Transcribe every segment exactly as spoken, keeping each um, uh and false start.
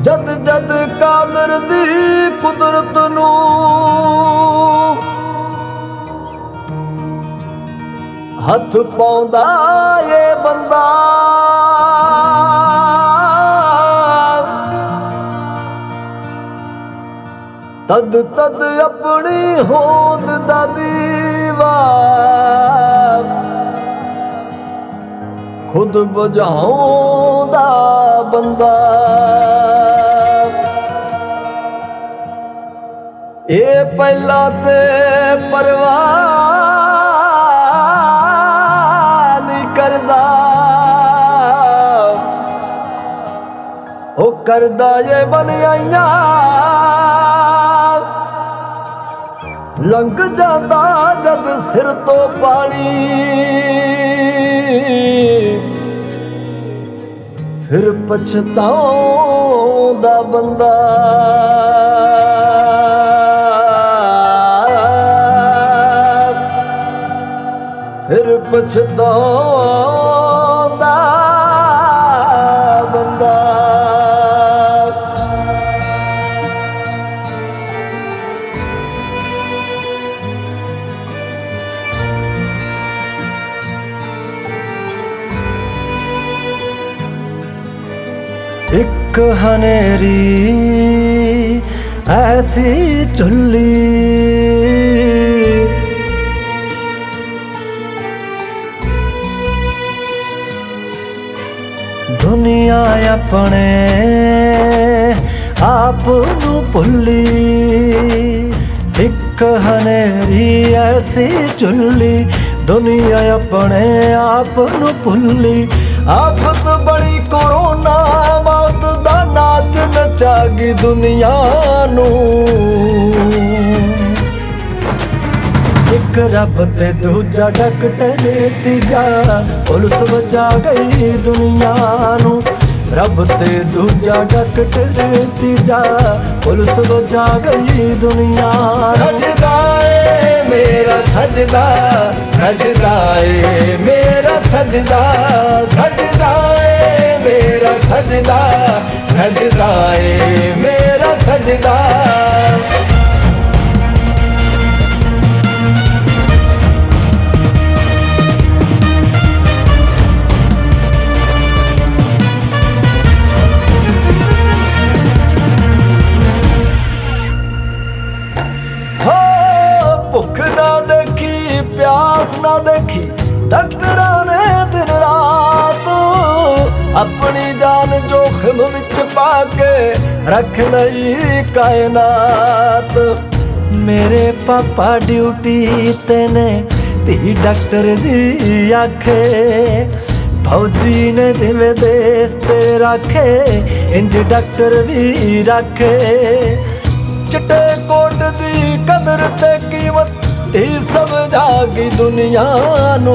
जद जद कादर दी कुदरत नू हथ पाउंदा ये बंदा तद तद अपनी होंद दा दीवा खुद बुझाउंदा बंदा। ये पहला ते परवाह नहीं करदा ओ करदा ये बनियाइया लंघ जाता जद सिर तो पानी फिर पछताउंदा बंदा। फिर पछताउंदा बंदा। एक हनेरी ऐसी चुल्ली दुनिया अपने आप नू भुल्ली। एक हनेरी ऐसी चुल्ली दुनिया अपने आप नू भुल्ली। आफत बड़ी कोरोना मौत दा नाच नचागी दुनिया नू। एक रब ते दूजा डॉक्टर तीजा पुलिस बचा गई दुनिया नू। रब ते दूजा डॉक्टर तीजा पुलिस बचा गई दुनिया। सजदा ए मेरा सजदा सजदा ए मेरा सजदा सजदा ए मेरा सजदा सजदा ए मेरा सजदा। भुख ना देखी प्यास ना देखी डॉक्टरां ने दिन रात अपनी जान जोखिम विच पाके रख लई कायनात। मेरे पापा ड्यूटी ते ने धी डॉक्टर दी आखे फौजी ने जिवें देश ते रखे इंज डॉक्टर भी रखे। चिट्टे कोट दी कदर ते कीमत ही समझागी दुनिया नू।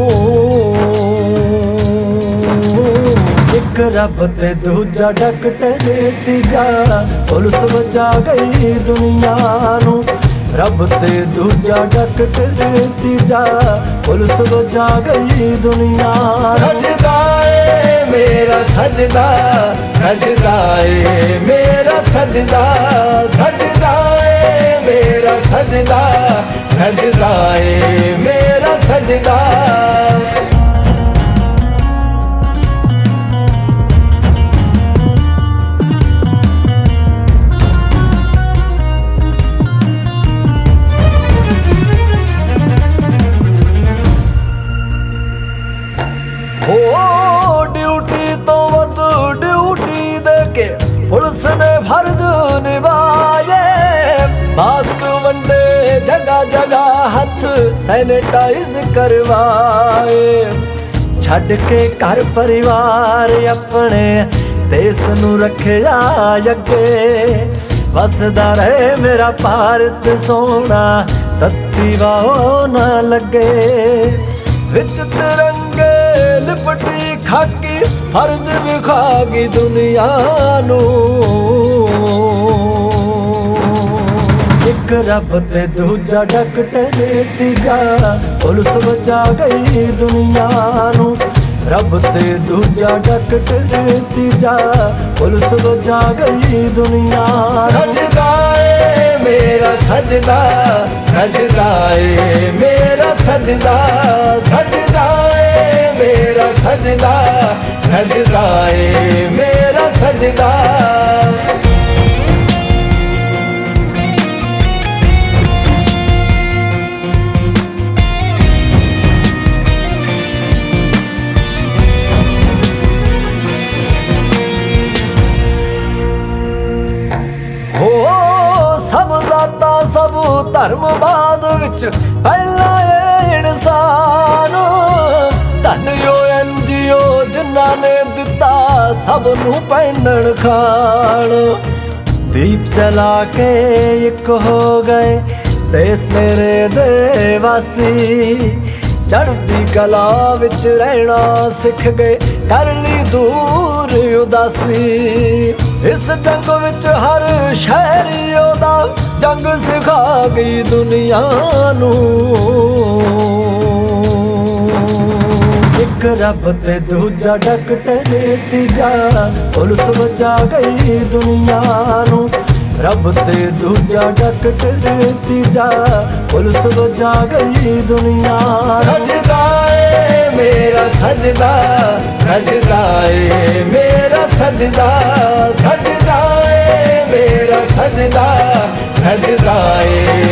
एक रब ते दूजा डॉक्टर तीजा पुलिस बचा गई दुनिया नू। रब ते दूजा डॉक्टर तीजा पुलिस बचा गई दुनिया। सजदा ए मेरा सजदा सजदा ए मेरा सजदा सजदा ए मेरा सजदा सजदा ए मेरा सजदा। हो ड्यूटी तो वध ड्यूटी देके पुलिस ने फर्ज निभाए। मास्क वंडे जगह जगह हथ सैनिटाइज करवाए। छड़ के घर परिवार अपने देश नू रखिया अगे। वसदा रहे मेरा भारत सोना तत्ती वाह ना लगे। विच तिरंगे लिपटी खाकी फर्ज विखागी दुनिया नू। एक रब ते दूजा डॉक्टर तीजा पुलिस बचा गई दुनिया नू। रब ते दूजा डॉक्टर तीजा पुलिस बचा गई दुनिया। सजदा ए मेरा सजदा, सजदा ए मेरा सजदा, सजदा ए मेरा सजदा, सजदा ए मेरा सजदा। हो सब जाता सब धर्मवाद विच पहला ये इंसान, धन यो एन जी ओ जिन्ना ने दिता सब नू पहनण खाण। दीप चला के एक हो गए देश मेरे देवासी, चढ़ती कला विच रहना सिख गए कर ली दूर उदासी। इस जंग विच हर शहरी ओदा जंग सिखा गई दुनिया नू। एक रब ते दूजा डॉक्टर तीजा पुलिस बचा गई दुनिया नू। रब ते दूजा डॉक्टर तीजा पुलिस बचा गई दुनिया। सजदा ए मेरा सजदा, सजदा ए मेरा सजदा, सजदा ए मेरा सजदा, सजदा ए